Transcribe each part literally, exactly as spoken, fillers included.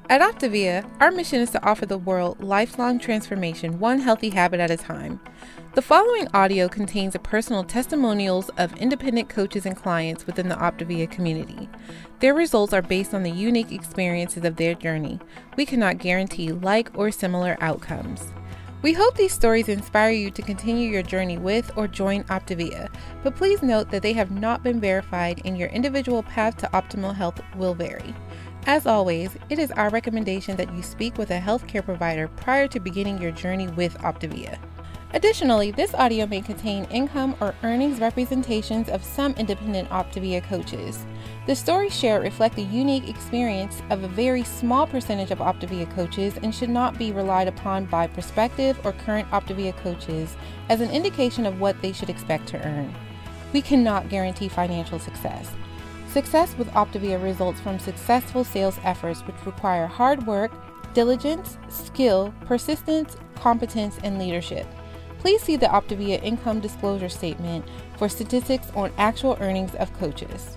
At Optavia, our mission is to offer the world lifelong transformation, one healthy habit at a time. The following audio contains a personal testimonials of independent coaches and clients within the Optavia community. Their results are based on the unique experiences of their journey. We cannot guarantee like or similar outcomes. We hope these stories inspire you to continue your journey with or join Optavia, but please note that they have not been verified and your individual path to optimal health will vary. As always, it is our recommendation that you speak with a healthcare provider prior to beginning your journey with Optavia. Additionally, this audio may contain income or earnings representations of some independent Optavia coaches. The stories shared reflect the unique experience of a very small percentage of Optavia coaches and should not be relied upon by prospective or current Optavia coaches as an indication of what they should expect to earn. We cannot guarantee financial success. Success with Optavia results from successful sales efforts which require hard work, diligence, skill, persistence, competence, and leadership. Please see the Optavia Income Disclosure Statement for statistics on actual earnings of coaches.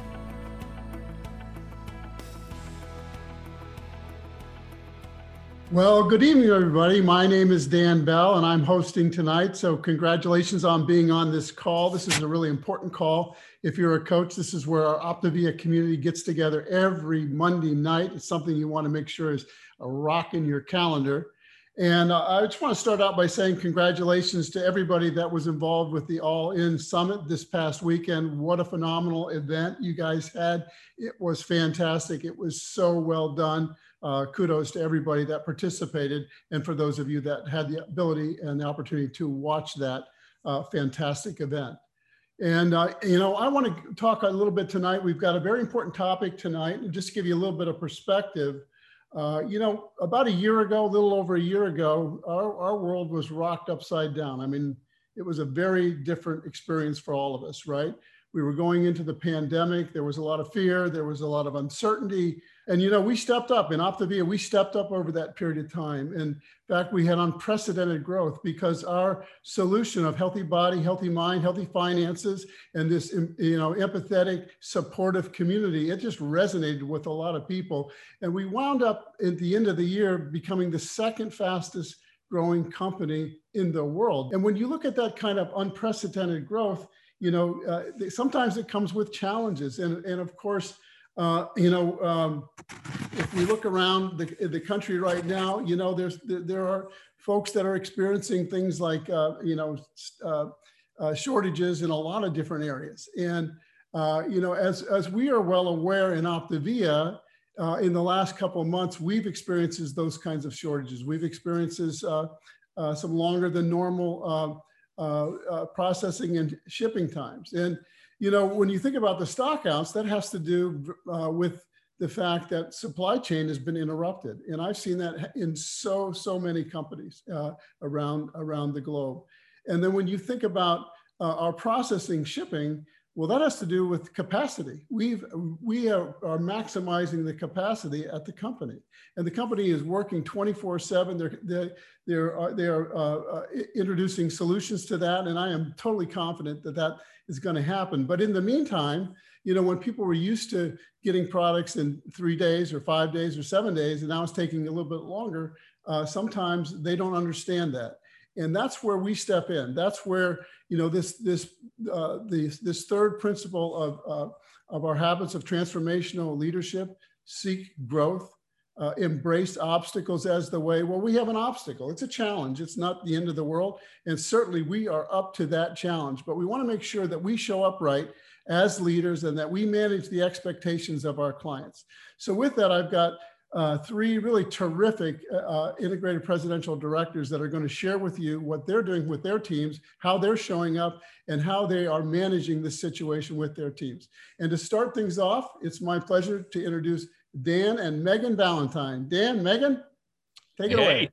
Well, good evening, everybody. My name is Dan Bell, and I'm hosting tonight. So congratulations on being on this call. This is a really important call. If you're a coach, this is where our Optavia community gets together every Monday night. It's something you want to make sure is a rock in your calendar. And uh, I just want to start out by saying congratulations to everybody that was involved with the All In Summit this past weekend. What a phenomenal event you guys had. It was fantastic. It was so well done. Uh, kudos to everybody that participated, and for those of you that had the ability and the opportunity to watch that uh, fantastic event. And, uh, you know, I want to talk a little bit tonight. We've got a very important topic tonight, and just to give you a little bit of perspective, uh, you know, about a year ago, a little over a year ago, our, our world was rocked upside down. I mean, it was a very different experience for all of us, right? We were going into the pandemic. There was a lot of fear. There was a lot of uncertainty. And, you know, we stepped up in Optavia. We stepped up over that period of time. And in fact, we had unprecedented growth because our solution of healthy body, healthy mind, healthy finances, and this, you know, empathetic, supportive community, it just resonated with a lot of people. And we wound up at the end of the year becoming the second fastest growing company in the world. And when you look at that kind of unprecedented growth, you know, uh, sometimes it comes with challenges. And, and of course, uh, you know, um, if we look around the, the country right now, you know, there's, there are folks that are experiencing things like, uh, you know, uh, uh, shortages in a lot of different areas. And, uh, you know, as, as we are well aware in Optavia, uh, in the last couple of months, we've experienced those kinds of shortages. We've experienced uh, uh, some longer than normal uh, Uh, uh, processing and shipping times. And, you know, when you think about the stockouts, that has to do uh, with the fact that supply chain has been interrupted. And I've seen that in so, so many companies uh, around, around the globe. And then when you think about uh, our processing shipping, well, that has to do with capacity. We've, we are, are maximizing the capacity at the company. And the company is working twenty-four seven. They're, they're, they're, uh, they're uh, uh, introducing solutions to that. And I am totally confident that that is going to happen. But in the meantime, you know, when people were used to getting products in three days or five days or seven days, and now it's taking a little bit longer, uh, sometimes they don't understand that. And that's where we step in. That's where, you know, this, this, uh, this, this third principle of, uh, of our habits of transformational leadership, seek growth, uh, embrace obstacles as the way. Well, we have an obstacle. It's a challenge. It's not the end of the world. And certainly we are up to that challenge, but we want to make sure that we show up right as leaders and that we manage the expectations of our clients. So with that, I've got Uh, three really terrific uh, integrated presidential directors that are going to share with you what they're doing with their teams, how they're showing up, and how they are managing the situation with their teams. And to start things off, it's my pleasure to introduce Dan and Megan Valentine. Dan, Megan, take it hey. away.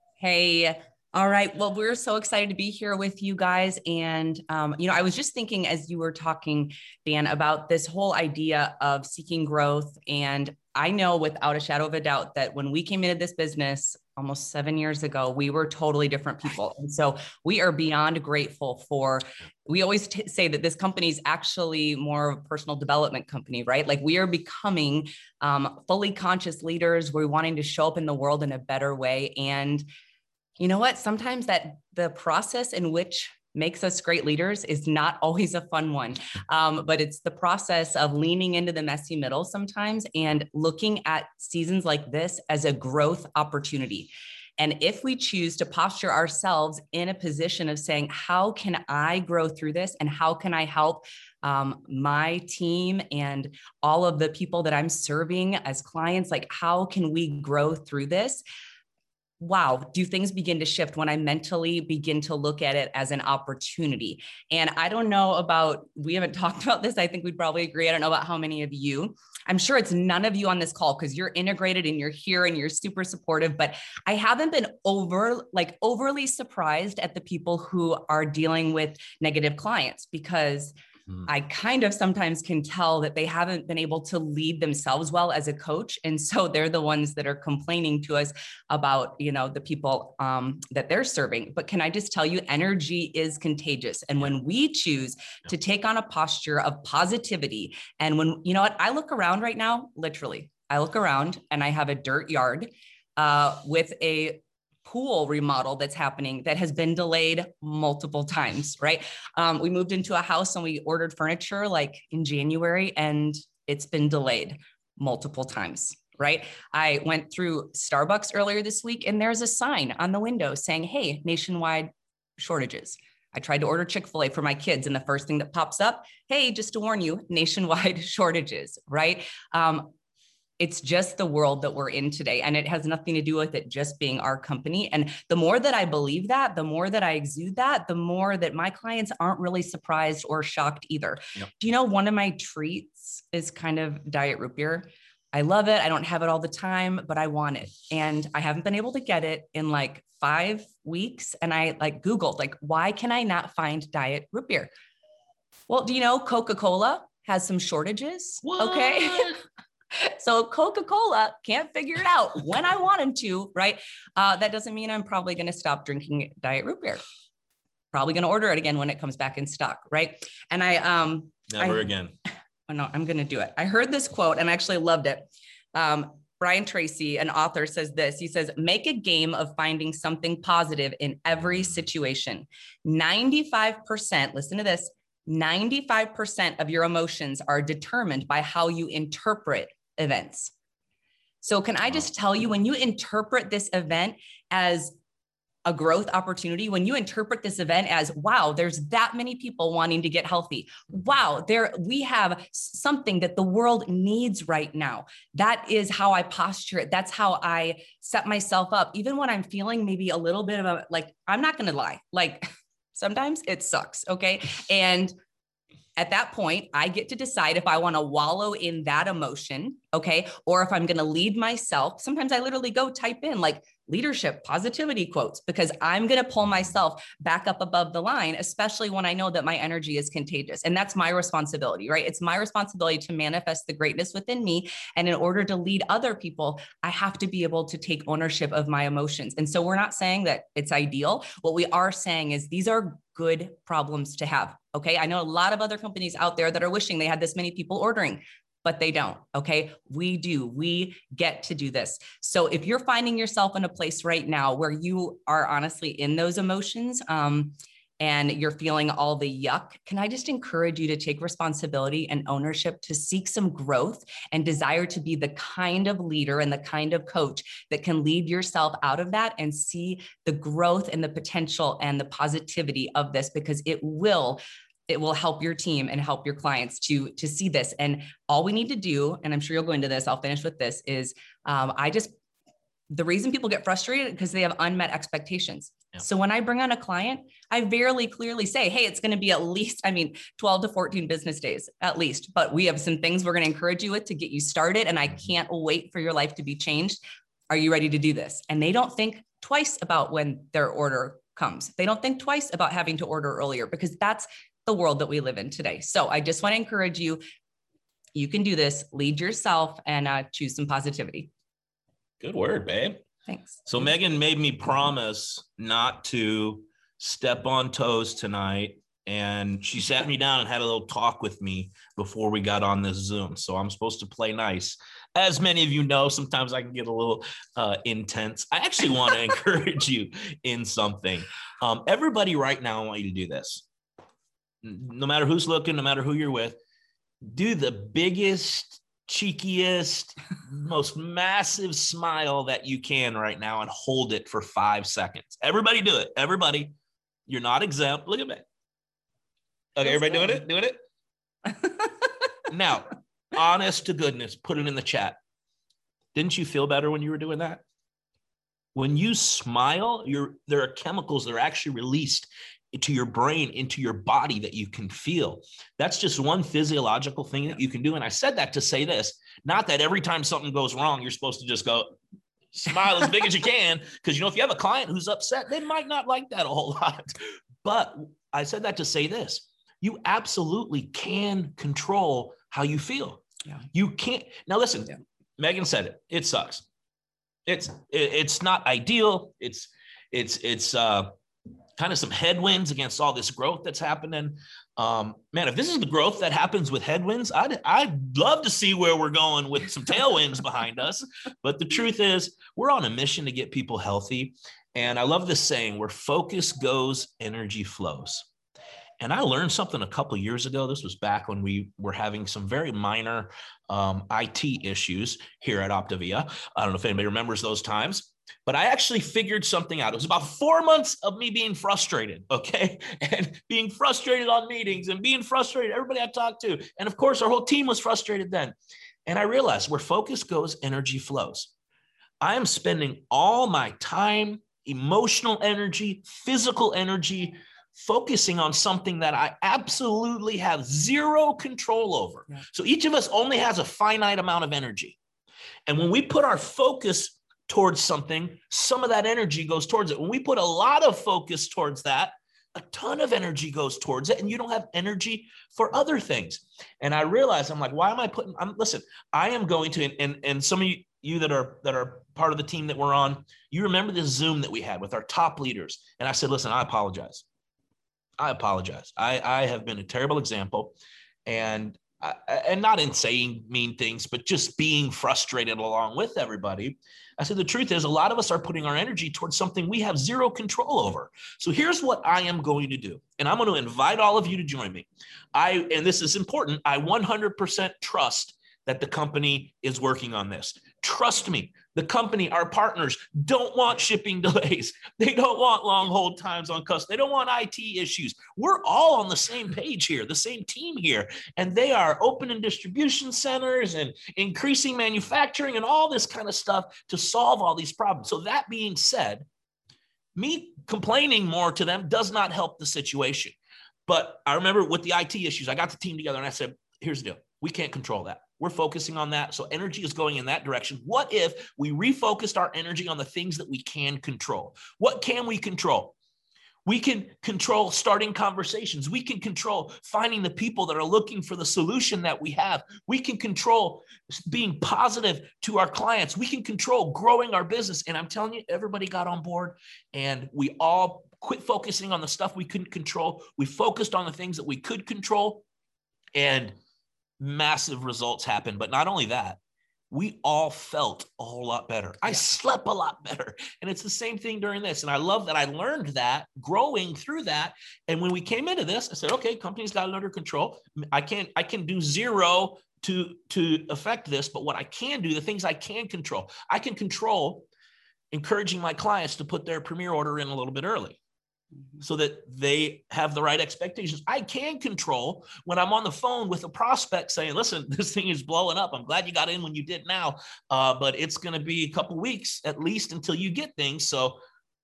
Hey. All right. Well, we're so excited to be here with you guys. And, um, you know, I was just thinking as you were talking, Dan, about this whole idea of seeking growth. And I know without a shadow of a doubt that when we came into this business, almost seven years ago, we were totally different people. And so we are beyond grateful for, we always t- say that this company is actually more of a personal development company, right? Like we are becoming um, fully conscious leaders. We're wanting to show up in the world in a better way. And you know what? Sometimes that the process in which makes us great leaders is not always a fun one. Um, but it's the process of leaning into the messy middle sometimes and looking at seasons like this as a growth opportunity. And if we choose to posture ourselves in a position of saying, how can I grow through this? And how can I help um, my team and all of the people that I'm serving as clients? Like, how can we grow through this? Wow, do things begin to shift when I mentally begin to look at it as an opportunity? And I don't know about, we haven't talked about this. I think we'd probably agree. I don't know about how many of you. I'm sure it's none of you on this call because you're integrated and you're here and you're super supportive, but I haven't been over, like overly surprised at the people who are dealing with negative clients because I kind of sometimes can tell that they haven't been able to lead themselves well as a coach. And so they're the ones that are complaining to us about, you know, the people um, that they're serving. But can I just tell you, energy is contagious. And when we choose to take on a posture of positivity, and when, you know what, I look around right now, literally, I look around and I have a dirt yard uh, with a pool remodel that's happening that has been delayed multiple times, right? Um, we moved into a house and we ordered furniture like in January and it's been delayed multiple times, right? I went through Starbucks earlier this week and there's a sign on the window saying, hey, nationwide shortages. I tried to order Chick-fil-A for my kids and the first thing that pops up, hey, just to warn you, nationwide shortages, right? Um, It's just the world that we're in today. And it has nothing to do with it just being our company. And the more that I believe that, the more that I exude that, the more that my clients aren't really surprised or shocked either. Yep. Do you know, one of my treats is kind of diet root beer. I love it. I don't have it all the time, but I want it. And I haven't been able to get it in like five weeks. And I like Googled, like, why can I not find diet root beer? Well, do you know Coca-Cola has some shortages? What? Okay. So Coca-Cola can't figure it out when I want them to, right? Uh, that doesn't mean I'm probably going to stop drinking diet root beer. Probably going to order it again when it comes back in stock, right? And I, um, never I, again. Oh no, I'm going to do it. I heard this quote and I actually loved it. Um, Brian Tracy, an author, says this. He says, make a game of finding something positive in every situation. ninety-five percent, listen to this, ninety-five percent of your emotions are determined by how you interpret events. So can I just tell you, when you interpret this event as a growth opportunity, when you interpret this event as, wow, there's that many people wanting to get healthy. Wow, there we have something that the world needs right now. That is how I posture it. That's how I set myself up. Even when I'm feeling maybe a little bit of a, like, I'm not going to lie, like sometimes it sucks. Okay. And at that point, I get to decide if I want to wallow in that emotion, okay, or if I'm going to lead myself. Sometimes I literally go type in like leadership, positivity quotes, because I'm going to pull myself back up above the line, especially when I know that my energy is contagious. And that's my responsibility, right? It's my responsibility to manifest the greatness within me. And in order to lead other people, I have to be able to take ownership of my emotions. And so we're not saying that it's ideal. What we are saying is these are good problems to have. Okay. I know a lot of other companies out there that are wishing they had this many people ordering, but they don't. Okay. We do, we get to do this. So if you're finding yourself in a place right now where you are honestly in those emotions, um, and you're feeling all the yuck, can I just encourage you to take responsibility and ownership to seek some growth and desire to be the kind of leader and the kind of coach that can lead yourself out of that and see the growth and the potential and the positivity of this, because it will it will help your team and help your clients to, to see this. And all we need to do, and I'm sure you'll go into this, I'll finish with this, is um, I just, the reason people get frustrated because they have unmet expectations. Yeah. So when I bring on a client, I very clearly say, hey, it's going to be at least, I mean, twelve to fourteen business days at least, but we have some things we're going to encourage you with to get you started. And I can't wait for your life to be changed. Are you ready to do this? And they don't think twice about when their order comes. They don't think twice about having to order earlier, because that's the world that we live in today. So I just want to encourage you, you can do this, lead yourself, and uh, choose some positivity. Good word, babe. Thanks. So Megan made me promise not to step on toes tonight. And she sat me down and had a little talk with me before we got on this Zoom. So I'm supposed to play nice. As many of you know, sometimes I can get a little uh, intense. I actually want to encourage you in something. Um, everybody right now, I want you to do this. No matter who's looking, no matter who you're with, do the biggest, cheekiest, most massive smile that you can right now and hold it for five seconds. Everybody do it. Everybody. You're not exempt. Look at me. Okay, That's everybody good. doing it? Doing it? Now, honest to goodness, put it in the chat. Didn't you feel better when you were doing that? When you smile, you're, there are chemicals that are actually released into your brain, into your body that you can feel. That's just one physiological thing that you can do. And I said that to say this, not that every time something goes wrong, you're supposed to just go, smile as big as you can. Because, you know, if you have a client who's upset, they might not like that a whole lot. But I said that to say this. You absolutely can control how you feel. Yeah. You can't. Now, listen, yeah. Megan said it. It sucks. It's it, it's not ideal. It's it's it's uh, kind of some headwinds against all this growth that's happening. Um, man, if this is the growth that happens with headwinds, I'd I'd love to see where we're going with some tailwinds behind us. But the truth is, we're on a mission to get people healthy. And I love this saying, where focus goes, energy flows. And I learned something a couple of years ago. This was back when we were having some very minor um, I T issues here at Optavia. I don't know if anybody remembers those times, but I actually figured something out. It was about four months of me being frustrated, okay? And being frustrated on meetings and being frustrated, everybody I talked to. And of course, our whole team was frustrated then. And I realized where focus goes, energy flows. I am spending all my time, emotional energy, physical energy, focusing on something that I absolutely have zero control over. Yeah. So each of us only has a finite amount of energy. And when we put our focus towards something, some of that energy goes towards it. When we put a lot of focus towards that, a ton of energy goes towards it, and you don't have energy for other things. And I realized, I'm like, why am I putting, I'm listen, I am going to, and, and, and some of you, you that are, that are part of the team that we're on, you remember this Zoom that we had with our top leaders. And I said, listen, I apologize. I apologize. I, I have been a terrible example, and I, and not in saying mean things, but just being frustrated along with everybody. I said, the truth is a lot of us are putting our energy towards something we have zero control over. So here's what I am going to do. And I'm going to invite all of you to join me. I, and this is important. I one hundred percent trust that the company is working on this. Trust me, the company, our partners, don't want shipping delays. They don't want long hold times on customers. They don't want I T issues. We're all on the same page here, the same team here. And they are opening distribution centers and increasing manufacturing and all this kind of stuff to solve all these problems. So that being said, me complaining more to them does not help the situation. But I remember with the I T issues, I got the team together and I said, here's the deal. We can't control that. We're focusing on that. So energy is going in that direction. What if we refocused our energy on the things that we can control? What can we control? We can control starting conversations. We can control finding the people that are looking for the solution that we have. We can control being positive to our clients. We can control growing our business. And I'm telling you, everybody got on board and we all quit focusing on the stuff we couldn't control. We focused on the things that we could control, and massive results happened. But not only that, we all felt a whole lot better. I yeah. slept a lot better. And it's the same thing during this. And I love that I learned that growing through that. And when we came into this, I said, okay, company's got it under control. I can't, I can do zero to, to affect this, but what I can do, the things I can control, I can control encouraging my clients to put their premier order in a little bit early, so that they have the right expectations. I can control when I'm on the phone with a prospect saying, listen, this thing is blowing up. I'm glad you got in when you did now, uh, but it's going to be a couple weeks at least until you get things. So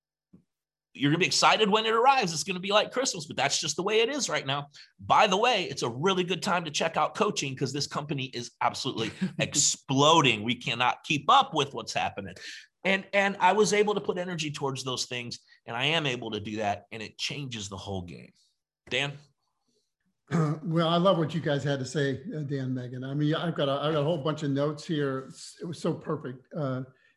you're going to be excited when it arrives. It's going to be like Christmas, but that's just the way it is right now. By the way, it's a really good time to check out coaching because this company is absolutely exploding. We cannot keep up with what's happening. And, and I was able to put energy towards those things, and I am able to do that, and it changes the whole game. Dan? Uh, well, I love what you guys had to say, uh, Dan, Megan. I mean, I've got, a, I've got a whole bunch of notes here. It was so perfect. Uh,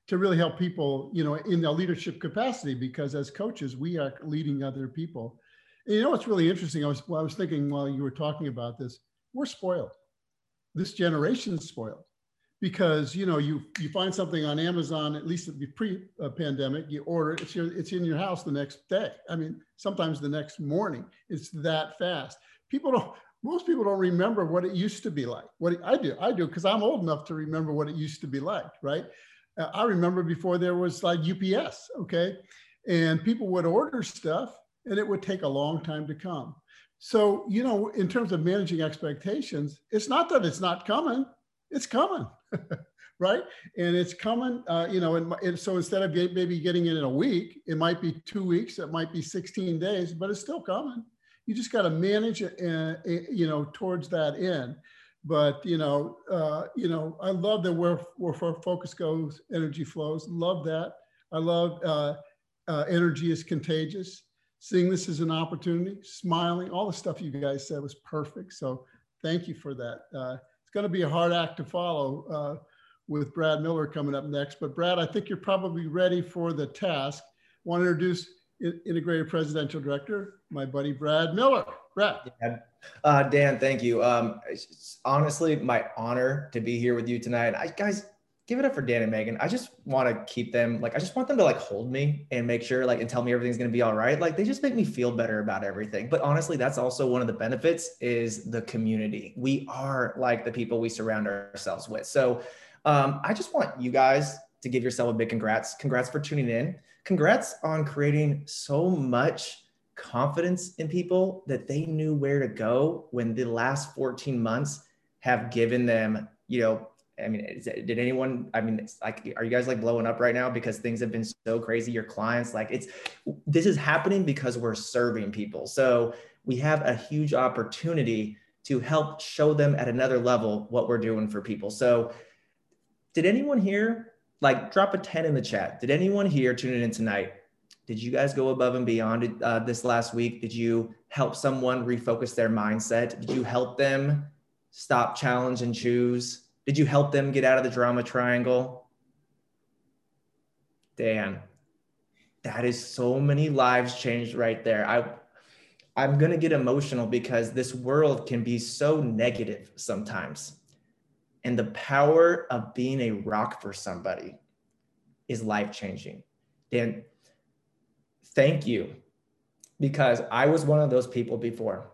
to really help people, you know, in a leadership capacity, because as coaches, we are leading other people. And you know, what's really interesting, I was, well, I was thinking while you were talking about this, we're spoiled. This generation's spoiled. Because, you know, you you find something on Amazon, at least pre-pandemic, you order it, it's, your, it's in your house the next day. I mean, sometimes the next morning. It's that fast. People don't, most people don't remember what it used to be like. What I do, I do, because I'm old enough to remember what it used to be like, right? Uh, I remember before there was like U P S, okay? And people would order stuff and it would take a long time to come. So, you know, in terms of managing expectations, it's not that it's not coming, it's coming. Right? And it's coming, uh, you know, and, and so instead of get, maybe getting it in a week, it might be two weeks, it might be sixteen days, but it's still coming. You just got to manage it, uh, you know, towards that end. But, you know, uh, you know, I love that where, where focus goes, energy flows. Love that. I love uh, uh, energy is contagious. Seeing this as an opportunity, smiling, all the stuff you guys said was perfect. So thank you for that. Uh, going to be a hard act to follow uh, with Brad Miller coming up next. But Brad, I think you're probably ready for the task. I want to introduce Integrated Presidential Director, my buddy Brad Miller. Brad. Uh, Dan, thank you. Um, it's honestly my honor to be here with you tonight. I, guys, give it up for Dan and Megan. I just want to keep them, like, I just want them to like hold me and make sure, like, and tell me everything's going to be all right. Like, they just make me feel better about everything. But honestly, that's also one of the benefits is the community. We are like the people we surround ourselves with. So um, I just want you guys to give yourself a big congrats. Congrats for tuning in. Congrats on creating so much confidence in people that they knew where to go when the last fourteen months have given them, you know, I mean, is it, did anyone, I mean, it's like, are you guys like blowing up right now because things have been so crazy? Your clients, like it's, this is happening because we're serving people. So we have a huge opportunity to help show them at another level what we're doing for people. So did anyone here, like drop a ten in the chat. Did anyone here tuning in tonight? Did you guys go above and beyond uh, this last week? Did you help someone refocus their mindset? Did you help them stop, challenge, and choose? Did you help them get out of the drama triangle? Dan, that is so many lives changed right there. I, I'm going to get emotional because this world can be so negative sometimes. And the power of being a rock for somebody is life-changing. Dan, thank you, because I was one of those people before.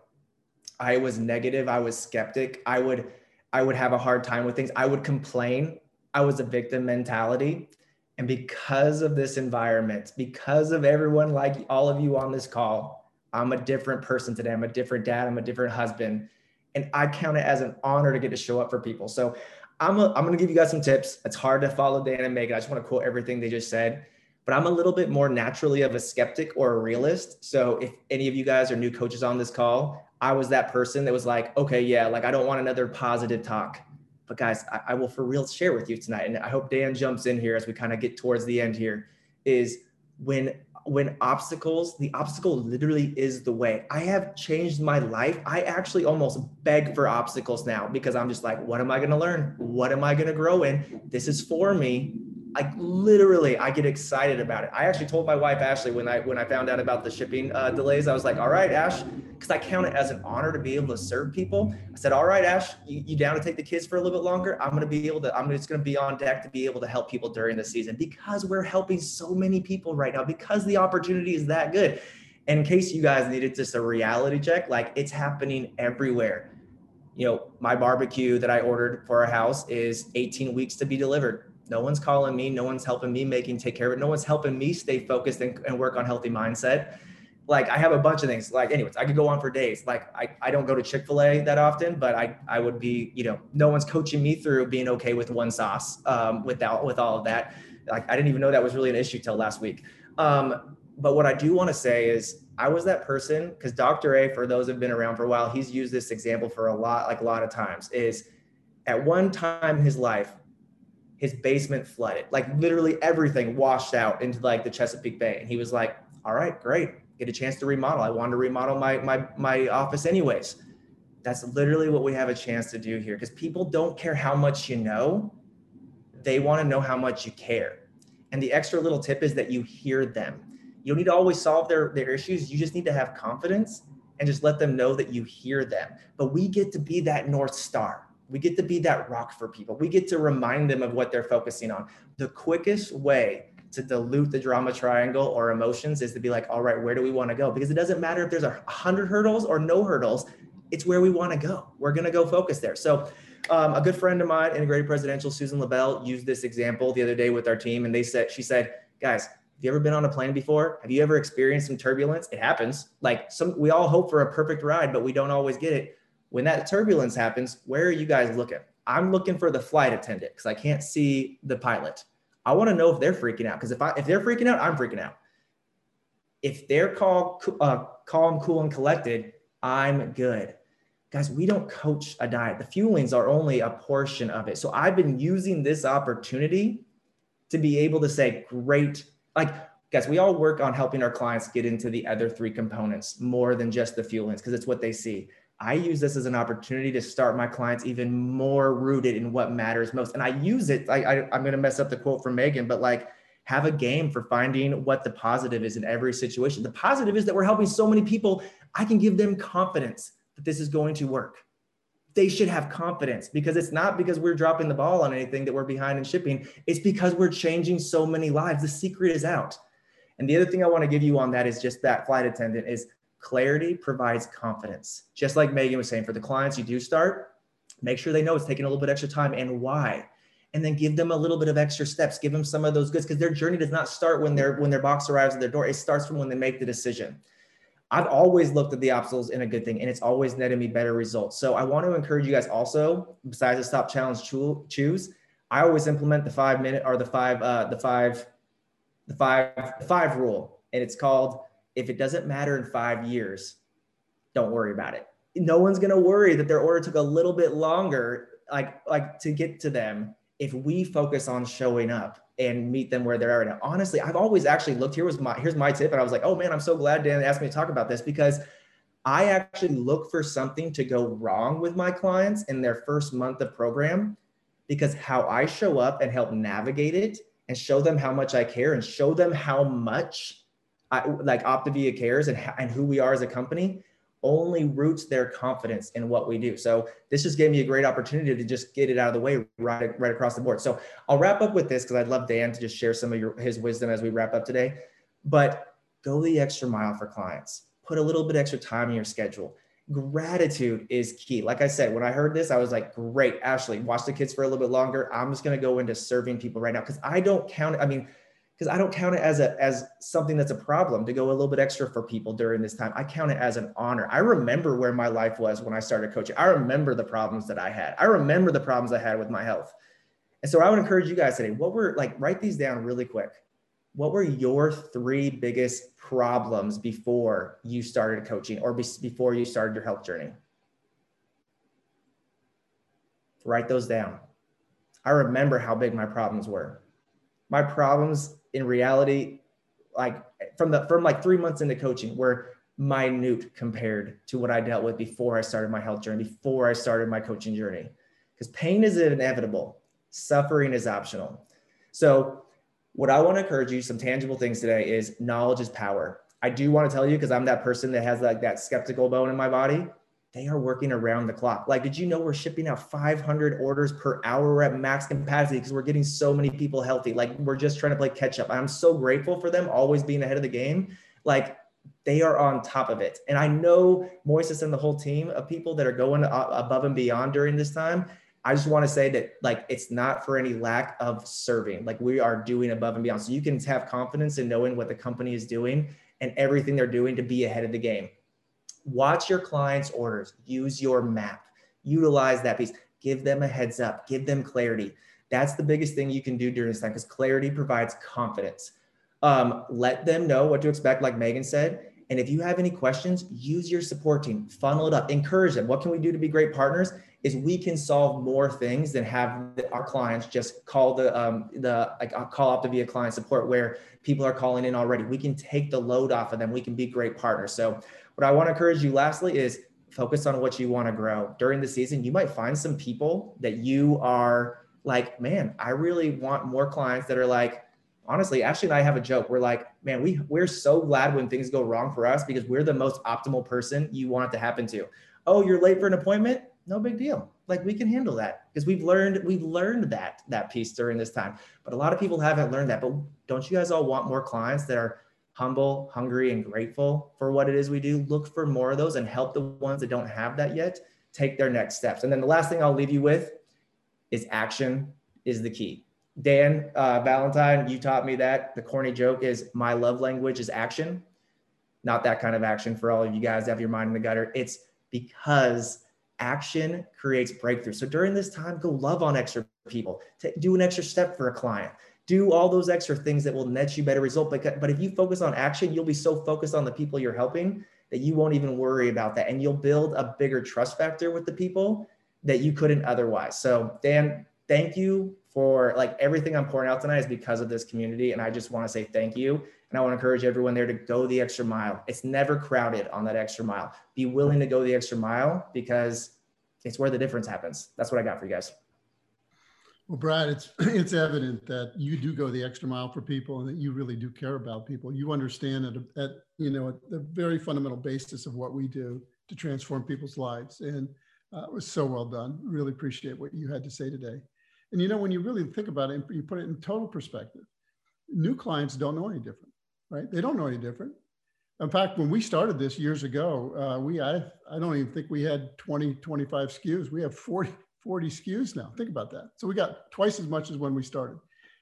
I was negative. I was skeptic. I would I would have a hard time with things. I would complain. I was a victim mentality. And because of this environment, because of everyone like all of you on this call, I'm a different person today. I'm a different dad. I'm a different husband. And I count it as an honor to get to show up for people. So I'm, a, I'm going to give you guys some tips. It's hard to follow Dan and Megan. I just want to quote everything they just said. But I'm a little bit more naturally of a skeptic or a realist. So if any of you guys are new coaches on this call, I was that person that was like, okay, yeah, like I don't want another positive talk. But guys, I, I will for real share with you tonight. And I hope Dan jumps in here as we kind of get towards the end here, is when, when obstacles, the obstacle literally is the way. I have changed my life. I actually almost beg for obstacles now because I'm just like, what am I going to learn? What am I going to grow in? This is for me. Like literally, I get excited about it. I actually told my wife, Ashley, when I when I found out about the shipping uh, delays, I was like, all right, Ash, because I count it as an honor to be able to serve people. I said, all right, Ash, you, you down to take the kids for a little bit longer? I'm going to be able to, I'm just going to be on deck to be able to help people during the season because we're helping so many people right now because the opportunity is that good. And in case you guys needed just a reality check, like it's happening everywhere. You know, my barbecue that I ordered for our house is eighteen weeks to be delivered. No one's calling me. No one's helping me making take care of it. No one's helping me stay focused and, and work on healthy mindset. Like I have a bunch of things. Like anyways, I could go on for days. Like I, I don't go to Chick-fil-A that often, but I, I would be, you know, no one's coaching me through being okay with one sauce um, without, with all of that. Like I didn't even know that was really an issue till last week. Um, but what I do want to say is I was that person because Doctor A, for those who've been around for a while, he's used this example for a lot, like a lot of times is at one time in his life, his basement flooded, like literally everything washed out into like the Chesapeake Bay. And he was like, all right, great. Get a chance to remodel. I wanted to remodel my, my, my office anyways. That's literally what we have a chance to do here because people don't care how much you know. They want to know how much you care. And the extra little tip is that you hear them. You don't need to always solve their, their issues. You just need to have confidence and just let them know that you hear them. But we get to be that North Star. We get to be that rock for people. We get to remind them of what they're focusing on. The quickest way to dilute the drama triangle or emotions is to be like, all right, where do we want to go? Because it doesn't matter if there's a hundred hurdles or no hurdles, it's where we want to go. We're going to go focus there. So um, a good friend of mine, Integrated Presidential, Susan LaBelle, used this example the other day with our team. And they said, she said, guys, have you ever been on a plane before? Have you ever experienced some turbulence? It happens. Like some, we all hope for a perfect ride, but we don't always get it. When that turbulence happens, where are you guys looking? I'm looking for the flight attendant because I can't see the pilot. I want to know if they're freaking out, because if I if they're freaking out, I'm freaking out. If they're calm, uh, calm, cool, and collected, I'm good. Guys, we don't coach a diet. The fuelings are only a portion of it. So I've been using this opportunity to be able to say, great, like, guys, we all work on helping our clients get into the other three components more than just the fuelings, because it's what they see. I use this as an opportunity to start my clients even more rooted in what matters most. And I use it, I, I, I'm going to mess up the quote from Megan, but like, have a game for finding what the positive is in every situation. The positive is that we're helping so many people. I can give them confidence that this is going to work. They should have confidence, because it's not because we're dropping the ball on anything that we're behind in shipping. It's because we're changing so many lives. The secret is out. And the other thing I want to give you on that is just that flight attendant is clarity provides confidence. Just like Megan was saying, for the clients you do start, make sure they know it's taking a little bit extra time and why. And then give them a little bit of extra steps, give them some of those goods, because their journey does not start when their when their box arrives at their door. It starts from when they make the decision. I've always looked at the obstacles in a good thing, and it's always netted me better results. So I want to encourage you guys also, besides the stop, challenge, choose, I always implement the five minute or the five, uh, the five, the five, the five rule. And it's called, if it doesn't matter in five years, don't worry about it. No one's going to worry that their order took a little bit longer, like, like to get to them, if we focus on showing up and meet them where they're at right now. Honestly, I've always actually looked, here was my, here's my tip. And I was like, oh man, I'm so glad Dan asked me to talk about this, because I actually look for something to go wrong with my clients in their first month of program, because how I show up and help navigate it and show them how much I care and show them how much I, like Optavia cares and, and who we are as a company, only roots their confidence in what we do. So this just gave me a great opportunity to just get it out of the way right, right across the board. So I'll wrap up with this, because I'd love Dan to just share some of your, his wisdom as we wrap up today. But go the extra mile for clients. Put a little bit extra time in your schedule. Gratitude is key. Like I said, when I heard this, I was like, great, Ashley, watch the kids for a little bit longer. I'm just going to go into serving people right now, because I don't count it. I mean, because I don't count it as a as something that's a problem to go a little bit extra for people during this time. I count it as an honor. I remember where my life was when I started coaching. I remember the problems that I had. I remember the problems I had with my health. And so I would encourage you guys today, what were, like, write these down really quick. What were your three biggest problems before you started coaching, or be, before you started your health journey? Write those down. I remember how big my problems were. My problems in reality, like from the, from like three months into coaching, were minute compared to what I dealt with before I started my health journey, before I started my coaching journey, because pain is inevitable. Suffering is optional. So what I want to encourage you, some tangible things today, is knowledge is power. I do want to tell you, because I'm that person that has like that skeptical bone in my body. They are working around the clock. Like, did you know we're shipping out five hundred orders per hour? We're at max capacity because we're getting so many people healthy. Like, we're just trying to play catch up. I'm so grateful for them always being ahead of the game. Like, they are on top of it. And I know Moises and the whole team of people that are going above and beyond during this time. I just want to say that, like, it's not for any lack of serving. Like, we are doing above and beyond. So you can have confidence in knowing what the company is doing and everything they're doing to be ahead of the game. Watch your clients' orders, use your map, utilize that piece, give them a heads up, give them clarity. That's the biggest thing you can do during this time, because clarity provides confidence. Um, let them know what to expect, like Megan said. And if you have any questions, use your support team, funnel it up, encourage them. What can we do to be great partners? Is we can solve more things than have our clients just call the, um, the like I'll call Optavia client support, where people are calling in already. We can take the load off of them. We can be great partners. So what I want to encourage you lastly is focus on what you want to grow. During the season, you might find some people that you are like, man, I really want more clients that are like, honestly, Ashley and I have a joke. We're like, man, we, we're so glad when things go wrong for us because we're the most optimal person you want it to happen to. Oh, you're late for an appointment? No big deal. Like we can handle that because we've learned, we've learned that, that piece during this time. But a lot of people haven't learned that. But don't you guys all want more clients that are humble, hungry, and grateful for what it is we do? Look for more of those and help the ones that don't have that yet take their next steps. And then the last thing I'll leave you with is action is the key. Dan uh, Valentine, you taught me that. The corny joke is my love language is action. Not that kind of action for all of you guys that have your mind in the gutter. It's because action creates breakthrough. So during this time, go love on extra people. Take, do an extra step for a client. Do all those extra things that will net you better result. But, but if you focus on action, you'll be so focused on the people you're helping that you won't even worry about that. And you'll build a bigger trust factor with the people that you couldn't otherwise. So Dan, thank you for like everything I'm pouring out tonight is because of this community. And I just want to say thank you. And I want to encourage everyone there to go the extra mile. It's never crowded on that extra mile. Be willing to go the extra mile because it's where the difference happens. That's what I got for you guys. Well, Brad, it's it's evident that you do go the extra mile for people and that you really do care about people. You understand at, at you know, at the very fundamental basis of what we do to transform people's lives. And uh, it was so well done. Really appreciate what you had to say today. And, you know, when you really think about it, you put it in total perspective, new clients don't know any different, right? They don't know any different. In fact, when we started this years ago, uh, we, I, I don't even think we had twenty, twenty-five S K Us. We have forty, forty S K Us now. Think about that. So we got twice as much as when we started.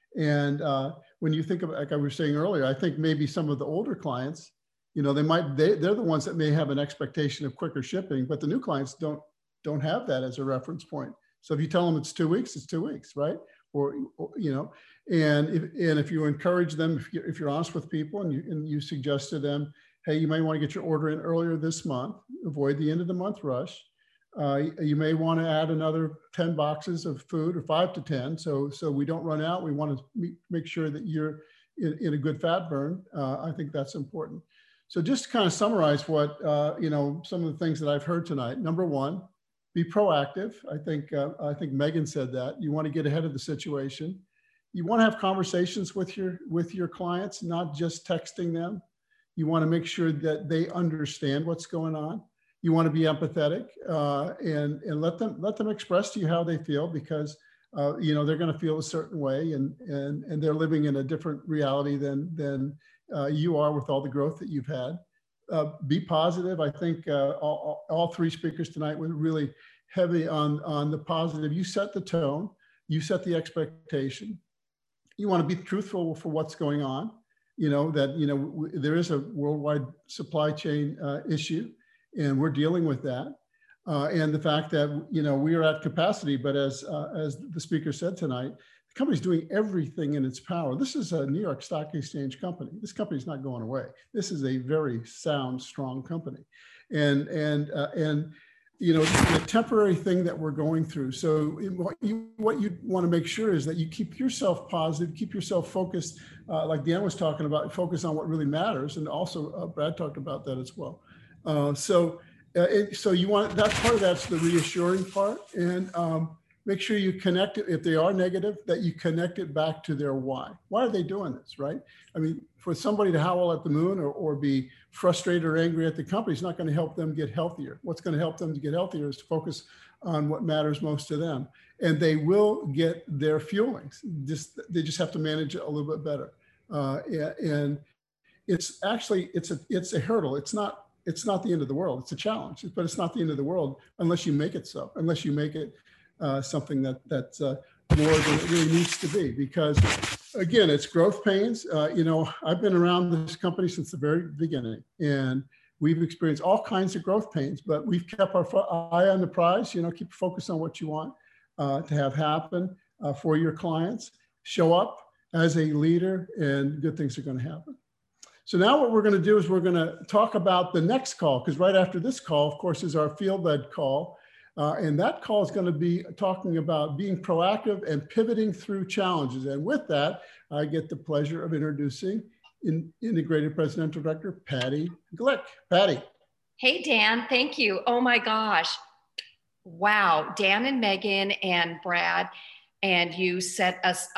And uh, when you think about, like I was saying earlier, I think maybe some of the older clients, you know, they might, they, they're the ones that may have an expectation of quicker shipping, but the new clients don't, don't have that as a reference point. So if you tell them it's two weeks, it's two weeks, right? Or, or you know, and if, and if you encourage them, if you're, if you're honest with people and you, and you suggest to them, hey, you may want to get your order in earlier this month, avoid the end of the month rush. Uh, you may want to add another ten boxes of food or five to ten. So, so we don't run out. We want to make sure that you're in, in a good fat burn. Uh, I think that's important. So just to kind of summarize what, uh, you know, some of the things that I've heard tonight. Number one, be proactive. I think, uh, I think Megan said that. You want to get ahead of the situation. You want to have conversations with your, with your clients, not just texting them. You want to make sure that they understand what's going on. You want to be empathetic uh, and, and let them, let them express to you how they feel because, uh, you know, they're going to feel a certain way and, and, and they're living in a different reality than, than uh, you are with all the growth that you've had. Uh, be positive. I think uh, all, all three speakers tonight were really heavy on, on the positive. You set the tone, you set the expectation. You want to be truthful for what's going on. You know, that, you know, w there is a worldwide supply chain uh, issue and we're dealing with that. Uh, and the fact that, you know, we are at capacity, but as, uh, as the speaker said tonight, the company's doing everything in its power. This is a New York Stock Exchange company. This company's not going away. This is a very sound, strong company. And, and, uh, and, you know, the temporary thing that we're going through. So what you, what you want to make sure is that you keep yourself positive, keep yourself focused, uh, like Dan was talking about, focus on what really matters. And also uh, Brad talked about that as well. Uh, so, uh, it, so you want, that part of that's the reassuring part. And um, make sure you connect it, if they are negative, that you connect it back to their why. Why are they doing this, right? I mean, for somebody to howl at the moon or, or be frustrated or angry at the company is not going to help them get healthier. What's going to help them to get healthier is to focus on what matters most to them. And they will get their fuelings. Just, they just have to manage it a little bit better. Uh, and it's actually, it's a, it's a hurdle. It's not, it's not the end of the world. It's a challenge, but it's not the end of the world unless you make it so, unless you make it uh, something that, that's uh, more than it really needs to be. Because again, it's growth pains. Uh, you know, I've been around this company since the very beginning and we've experienced all kinds of growth pains, but we've kept our eye on the prize, you know, keep focused on what you want uh, to have happen uh, for your clients, show up as a leader and good things are going to happen. So now what we're going to do is we're going to talk about the next call, because right after this call, of course, is our field-led call. Uh, and that call is going to be talking about being proactive and pivoting through challenges. And with that, I get the pleasure of introducing in, Integrated Presidential Director, Patty Glick. Patty. Hey, Dan, thank you. Oh my gosh. Wow. Dan and Megan and Brad, and you set us up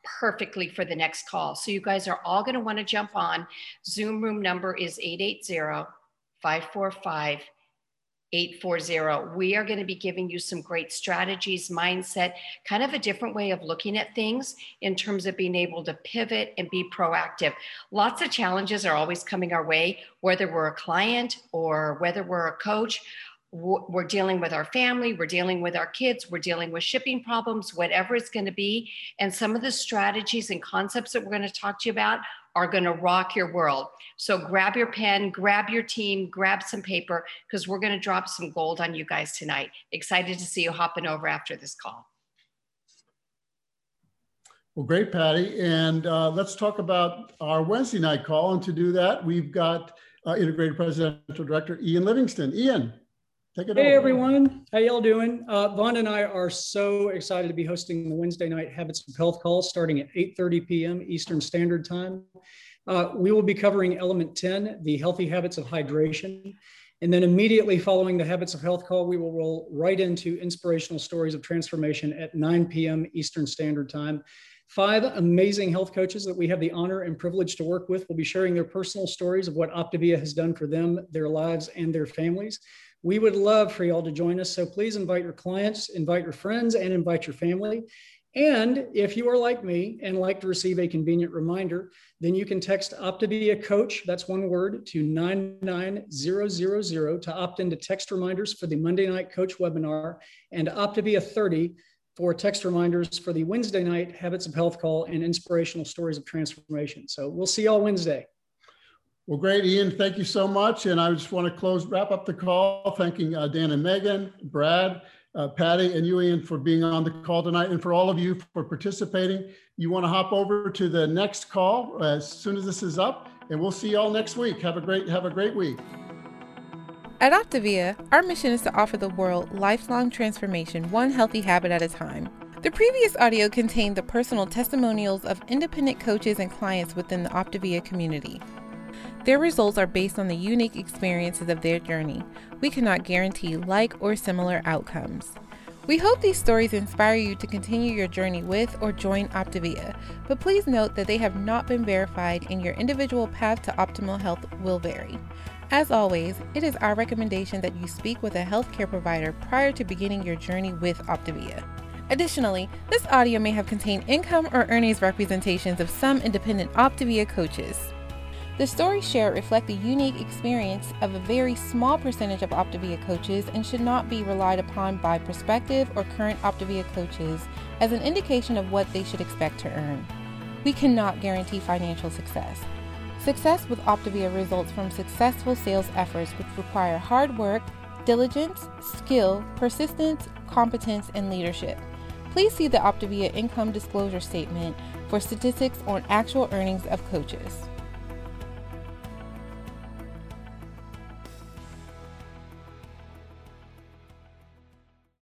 perfectly for the next call. So you guys are all going to want to jump on. Zoom room number is eight eight zero, five four five, eight four zero. We are going to be giving you some great strategies, mindset, kind of a different way of looking at things in terms of being able to pivot and be proactive. Lots of challenges are always coming our way, whether we're a client or whether we're a coach. We're dealing with our family, we're dealing with our kids, we're dealing with shipping problems, whatever it's going to be. And some of the strategies and concepts that we're going to talk to you about are going to rock your world. So grab your pen, grab your team, grab some paper, because we're going to drop some gold on you guys tonight. Excited to see you hopping over after this call. Well, great, Patty. And uh, let's talk about our Wednesday night call. And to do that, we've got uh, Integrated Presidential Director Ian Livingston. Ian, take it hey, over. everyone. How y'all doing? Uh, Vonda and I are so excited to be hosting the Wednesday night Habits of Health call starting at eight thirty p m Eastern Standard Time. Uh, we will be covering element ten, the healthy habits of hydration. And then immediately following the Habits of Health call, we will roll right into inspirational stories of transformation at nine p m Eastern Standard Time. Five amazing health coaches that we have the honor and privilege to work with will be sharing their personal stories of what Optavia has done for them, their lives, and their families. We would love for y'all to join us. So please invite your clients, invite your friends, and invite your family. And if you are like me and like to receive a convenient reminder, then you can text Optavia Coach, that's one word, to nine nine zero zero zero to opt into text reminders for the Monday Night Coach webinar, and Optavia thirty for text reminders for the Wednesday night Habits of Health call and inspirational stories of transformation. So we'll see y'all Wednesday. Well, great, Ian. Thank you so much. And I just want to close, wrap up the call, thanking uh, Dan and Megan, Brad, uh, Patty, and you, Ian, for being on the call tonight, and for all of you for participating. You want to hop over to the next call as soon as this is up, and we'll see you all next week. Have a great, have a great week. At Optavia, our mission is to offer the world lifelong transformation, one healthy habit at a time. The previous audio contained the personal testimonials of independent coaches and clients within the Optavia community. Their results are based on the unique experiences of their journey. We cannot guarantee like or similar outcomes. We hope these stories inspire you to continue your journey with or join Optavia, but please note that they have not been verified and your individual path to optimal health will vary. As always, it is our recommendation that you speak with a healthcare provider prior to beginning your journey with Optavia. Additionally, this audio may have contained income or earnings representations of some independent Optavia coaches. The stories shared reflect the unique experience of a very small percentage of Optavia coaches and should not be relied upon by prospective or current Optavia coaches as an indication of what they should expect to earn. We cannot guarantee financial success. Success with Optavia results from successful sales efforts which require hard work, diligence, skill, persistence, competence, and leadership. Please see the Optavia income disclosure statement for statistics on actual earnings of coaches.